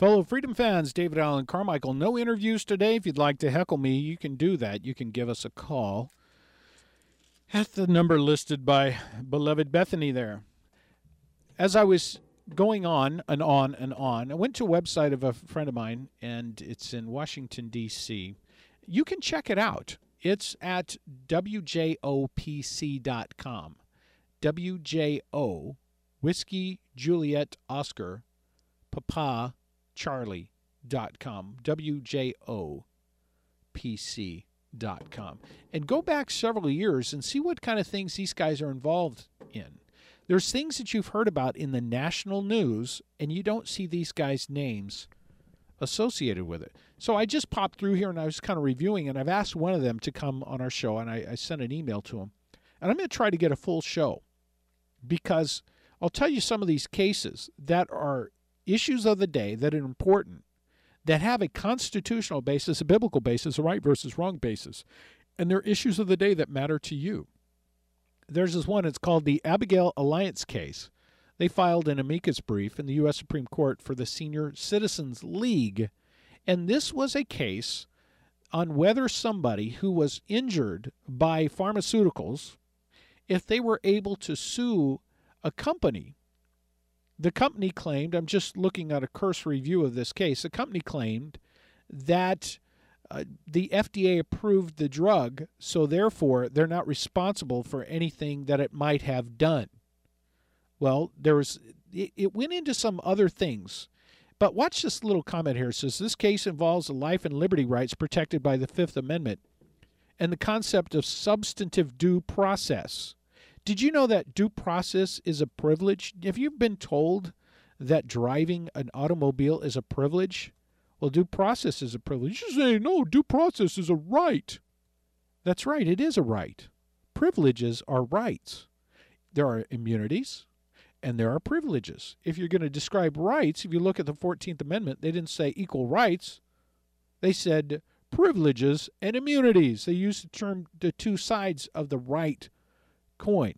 Fellow Freedom fans, David Allen Carmichael. No interviews today. If you'd like to heckle me, you can do that. You can give us a call at the number listed by beloved Bethany there. As I was going on and on and on, I went to a website of a friend of mine, and it's in Washington, D.C. You can check it out. It's at WJOPC.com. WJO, Whiskey, Juliet, Oscar, Papa, Charlie.com, WJOPC.com. And go back several years and see what kind of things these guys are involved in. There's things that you've heard about in the national news, and you don't see these guys' names associated with it. So I just popped through here, and I was kind of reviewing, and I've asked one of them to come on our show, and I sent an email to him. And I'm going to try to get a full show, because I'll tell you some of these cases that are issues of the day that are important, that have a constitutional basis, a biblical basis, a right versus wrong basis. And they're issues of the day that matter to you. There's this one, it's called the Abigail Alliance case. They filed an amicus brief in the U.S. Supreme Court for the Senior Citizens League. And this was a case on whether somebody who was injured by pharmaceuticals, if they were able to sue a company. The company claimed, I'm just looking at a cursory view of this case, the company claimed that the FDA approved the drug, so therefore they're not responsible for anything that it might have done. Well, it went into some other things. But watch this little comment here. It says, this case involves the life and liberty rights protected by the Fifth Amendment and the concept of substantive due process. Did you know that due process is a privilege? Have you been told that driving an automobile is a privilege? Well, due process is a privilege. You say, no, due process is a right. That's right, it is a right. Privileges are rights. There are immunities and there are privileges. If you're going to describe rights, if you look at the 14th Amendment, they didn't say equal rights. They said privileges and immunities. They used the term the two sides of the right coin.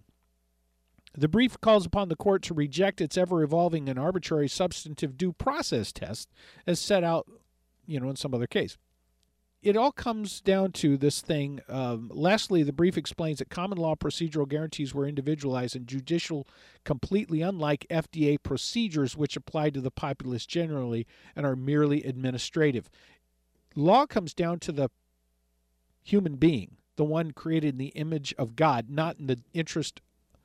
The brief calls upon the court to reject its ever-evolving and arbitrary substantive due process test as set out, in some other case. It all comes down to this thing. Lastly, the brief explains that common law procedural guarantees were individualized and judicial, completely unlike FDA procedures which apply to the populace generally and are merely administrative. Law comes down to the human being, the one created in the image of God, not in the interest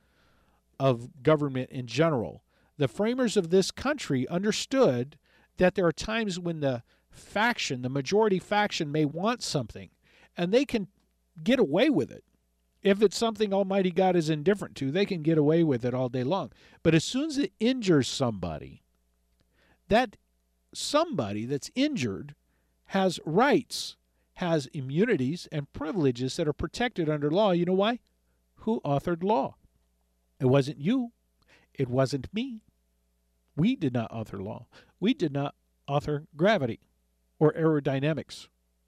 of government in general. The framers of this country understood that there are times when the majority faction may want something, and they can get away with it. If it's something Almighty God is indifferent to, they can get away with it all day long. But as soon as it injures somebody, that somebody that's injured has rights, has immunities and privileges that are protected under law. You know why? Who authored law? It wasn't you. It wasn't me. We did not author law. We did not author gravity or aerodynamics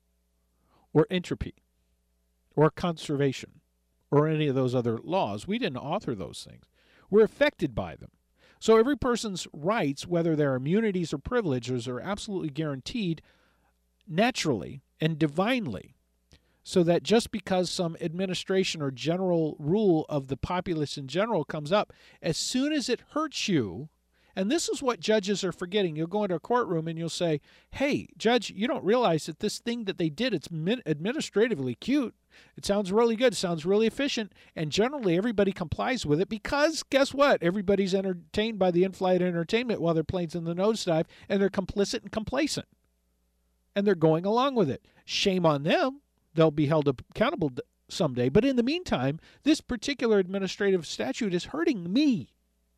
or entropy or conservation or any of those other laws. We didn't author those things. We're affected by them. So every person's rights, whether they're immunities or privileges, are absolutely guaranteed naturally and divinely, so that just because some administration or general rule of the populace in general comes up, as soon as it hurts you, and this is what judges are forgetting. You'll go into a courtroom and you'll say, hey, judge, you don't realize that this thing that they did, it's administratively cute. It sounds really good. It sounds really efficient. And generally everybody complies with it because guess what? Everybody's entertained by the in-flight entertainment while their plane's in the nosedive, and they're complicit and complacent. And they're going along with it. Shame on them. They'll be held accountable someday. But in the meantime, this particular administrative statute is hurting me.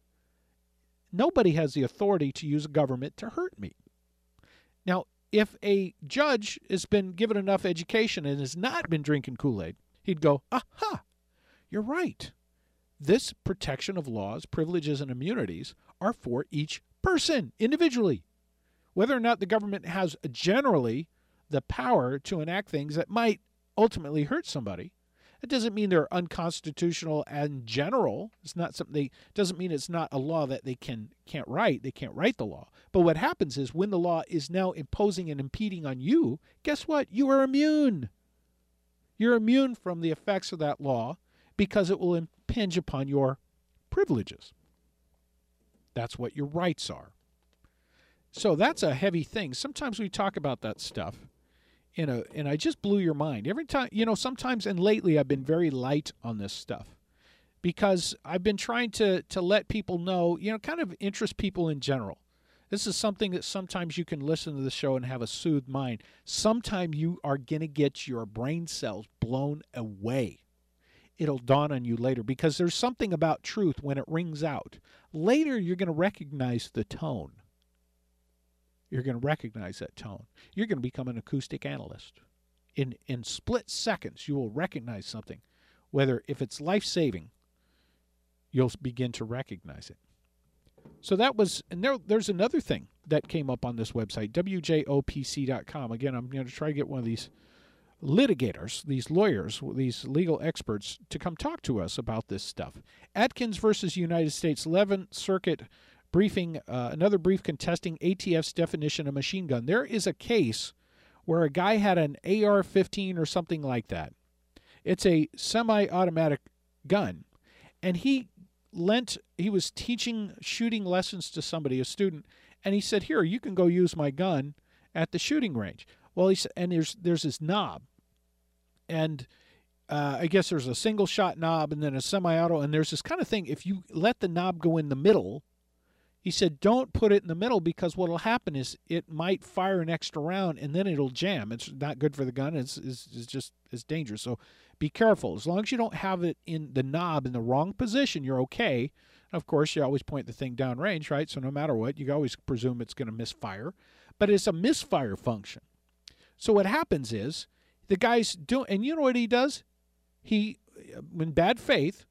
Nobody has the authority to use government to hurt me. Now, if a judge has been given enough education and has not been drinking Kool-Aid, he'd go, aha, you're right. This protection of laws, privileges, and immunities are for each person individually. Whether or not the government has generally the power to enact things that might ultimately hurt somebody, That doesn't mean they're unconstitutional in general. It's not something doesn't mean it's not a law that they can't write. They can't write the law. But what happens is when the law is now imposing and impeding on you, guess what? You are immune. You're immune from the effects of that law because it will impinge upon your privileges. That's what your rights are. So that's a heavy thing. Sometimes we talk about that stuff, and I just blew your mind. Every time, sometimes, and lately I've been very light on this stuff because I've been trying to let people know, kind of interest people in general. This is something that sometimes you can listen to the show and have a soothed mind. Sometimes you are going to get your brain cells blown away. It'll dawn on you later because there's something about truth when it rings out. Later, you're going to recognize the tone. You're going to recognize that tone. You're going to become an acoustic analyst. In split seconds, you will recognize something. If it's life-saving, you'll begin to recognize it. So that was, and there's another thing that came up on this website, wjopc.com. Again, I'm going to try to get one of these litigators, these lawyers, these legal experts to come talk to us about this stuff. Atkins versus United States 11th Circuit briefing, another brief contesting ATF's definition of machine gun. There is a case where a guy had an AR-15 or something like that. It's a semi-automatic gun, and he was teaching shooting lessons to somebody, a student, and he said, "Here, you can go use my gun at the shooting range." Well, he said, and there's this knob, and I guess there's a single shot knob and then a semi-auto, and there's this kind of thing. If you let the knob go in the middle, he said, don't put it in the middle because what will happen is it might fire an extra round and then it'll jam. It's not good for the gun. It's dangerous. So be careful. As long as you don't have it in the knob in the wrong position, you're okay. Of course, you always point the thing downrange, right? So no matter what, you always presume it's going to misfire. But it's a misfire function. So what happens is the guy's doing, and you know what he does? He, in bad faith,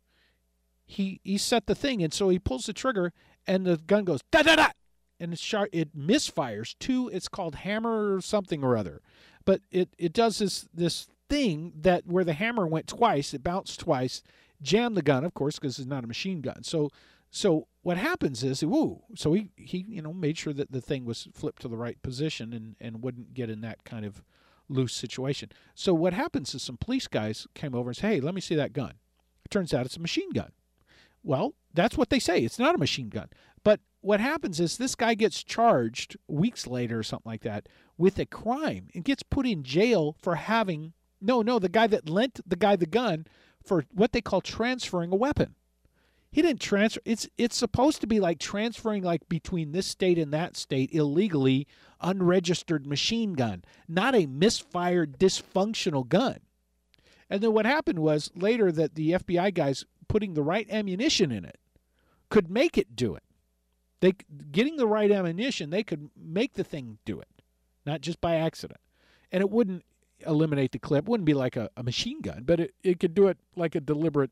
he set the thing, and so he pulls the trigger, and the gun goes da-da-da, and it misfires to, it's called hammer or something or other. But it does this thing that where the hammer went twice, it bounced twice, jammed the gun, of course, because it's not a machine gun. So what happens is, so he made sure that the thing was flipped to the right position and wouldn't get in that kind of loose situation. So what happens is some police guys came over and said, "Hey, let me see that gun." It turns out it's a machine gun. Well, that's what they say. It's not a machine gun. But what happens is this guy gets charged weeks later or something like that with a crime and gets put in jail for having, the guy that lent the guy the gun for what they call transferring a weapon. He didn't transfer. It's supposed to be like transferring like between this state and that state illegally, unregistered machine gun, not a misfired, dysfunctional gun. And then what happened was later that the FBI guys putting the right ammunition in it could make it do it. Getting the right ammunition, they could make the thing do it, not just by accident. And it wouldn't eliminate the clip. It wouldn't be like a machine gun, but it could do it like a deliberate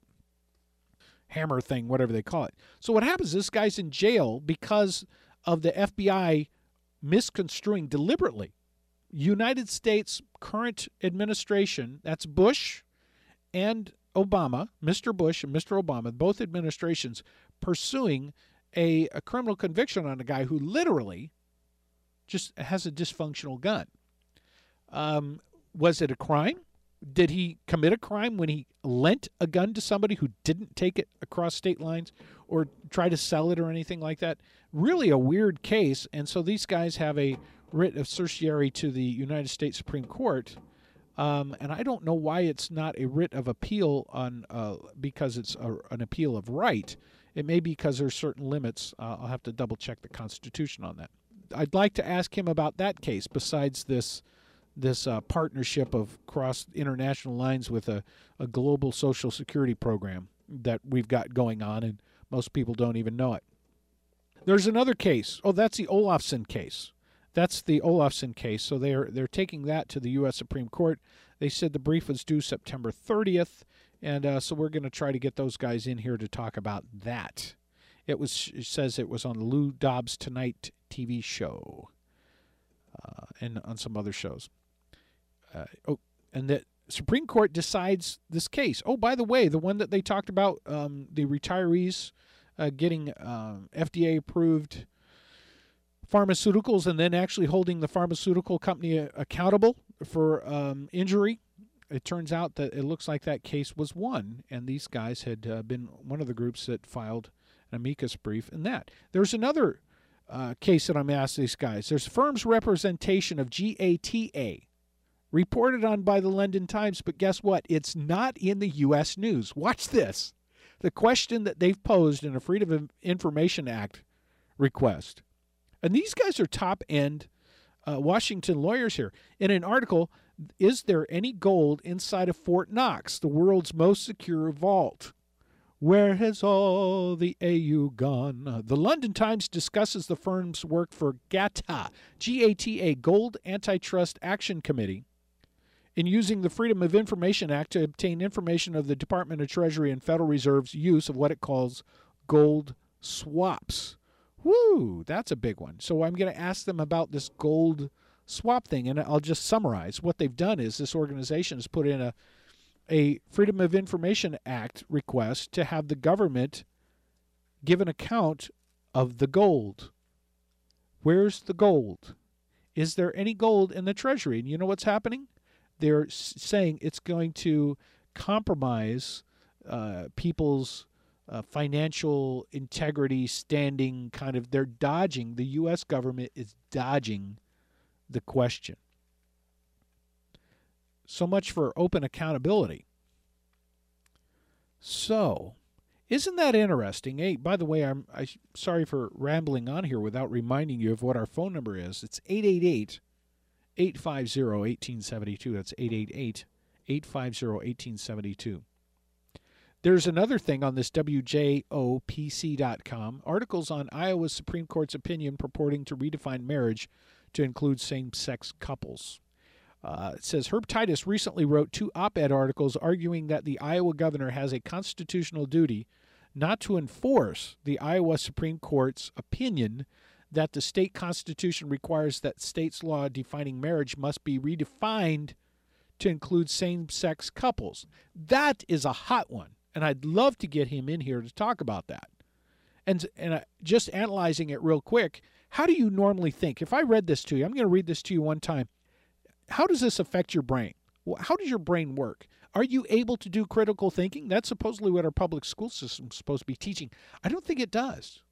hammer thing, whatever they call it. So what happens is this guy's in jail because of the FBI misconstruing deliberately. United States current administration, that's Bush and Obama, Mr. Bush and Mr. Obama, both administrations pursuing a criminal conviction on a guy who literally just has a dysfunctional gun. Was it a crime? Did he commit a crime when he lent a gun to somebody who didn't take it across state lines or try to sell it or anything like that? Really a weird case. And so these guys have a writ of certiorari to the United States Supreme Court. And I don't know why it's not a writ of appeal on because it's an appeal of right. It may be because there's certain limits. I'll have to double check the Constitution on that. I'd like to ask him about that case besides this partnership of cross international lines with a global Social Security program that we've got going on, and most people don't even know it. There's another case. Oh, that's the Olofsson case. That's the Olofsson case. So they're taking that to the U.S. Supreme Court. They said the brief was due September 30th, and so we're going to try to get those guys in here to talk about that. It says it was on Lou Dobbs Tonight TV show and on some other shows. And that Supreme Court decides this case. Oh, by the way, the one that they talked about, the retirees getting FDA-approved pharmaceuticals and then actually holding the pharmaceutical company accountable for injury. It turns out that it looks like that case was won, and these guys had been one of the groups that filed an amicus brief in that. There's another case that I'm asking these guys. There's firm's representation of GATA, reported on by the London Times, but guess what? It's not in the U.S. news. Watch this. The question that they've posed in a Freedom of Information Act request. And these guys are top-end Washington lawyers here. In an article, is there any gold inside of Fort Knox, the world's most secure vault? Where has all the AU gone? The London Times discusses the firm's work for GATA, G-A-T-A, Gold Antitrust Action Committee, in using the Freedom of Information Act to obtain information of the Department of Treasury and Federal Reserve's use of what it calls gold swaps. Woo, that's a big one. So I'm going to ask them about this gold swap thing, and I'll just summarize. What they've done is this organization has put in a Freedom of Information Act request to have the government give an account of the gold. Where's the gold? Is there any gold in the Treasury? And you know what's happening? They're saying it's going to compromise people's financial integrity, standing, kind of. They're dodging. The U.S. government is dodging the question. So much for open accountability. So, isn't that interesting? Hey, by the way, I'm sorry for rambling on here without reminding you of what our phone number is. It's 888-850-1872. That's 888-850-1872. There's another thing on this WJOPC.com. Articles on Iowa's Supreme Court's opinion purporting to redefine marriage to include same-sex couples. It says Herb Titus recently wrote 2 op-ed articles arguing that the Iowa governor has a constitutional duty not to enforce the Iowa Supreme Court's opinion that the state constitution requires that state's law defining marriage must be redefined to include same-sex couples. That is a hot one, and I'd love to get him in here to talk about that. And just analyzing it real quick, how do you normally think? If I read this to you, I'm going to read this to you one time. How does this affect your brain? Well, how does your brain work? Are you able to do critical thinking? That's supposedly what our public school system is supposed to be teaching. I don't think it does.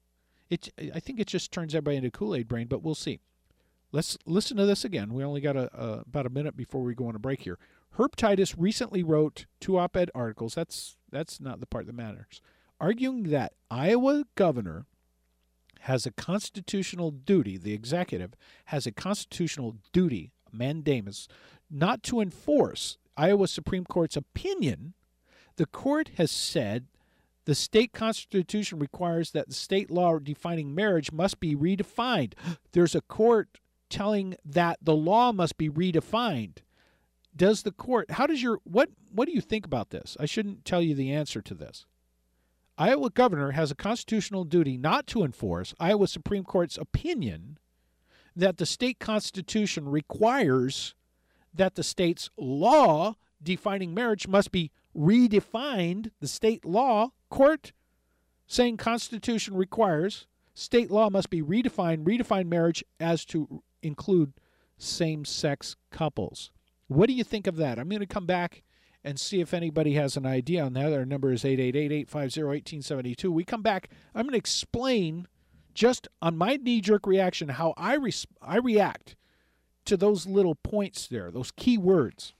I think it just turns everybody into Kool-Aid brain, but we'll see. Let's listen to this again. We only got about a minute before we go on a break here. Herb Titus recently wrote 2 op-ed articles. That's not the part that matters. Arguing that Iowa governor has a constitutional duty, the executive has a constitutional duty, mandamus, not to enforce Iowa Supreme Court's opinion. The court has said the state constitution requires that the state law defining marriage must be redefined. There's a court telling that the law must be redefined. Does the court, what do you think about this? I shouldn't tell you the answer to this. Iowa governor has a constitutional duty not to enforce Iowa Supreme Court's opinion that the state constitution requires that the state's law defining marriage must be redefined. The state law court saying constitution requires state law must be redefine marriage as to include same-sex couples. What do you think of that? I'm going to come back and see if anybody has an idea on that. Our number is 888-850-1872. We come back, I'm going to explain just on my knee-jerk reaction how I react to those little points there, those key words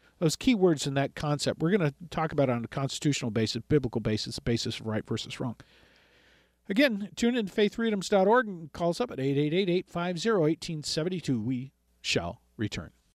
in that concept. We're going to talk about it on a constitutional basis, biblical basis, basis of right versus wrong. Again, tune in to faithfreedoms.org and call us up at 888-850-1872. We shall return.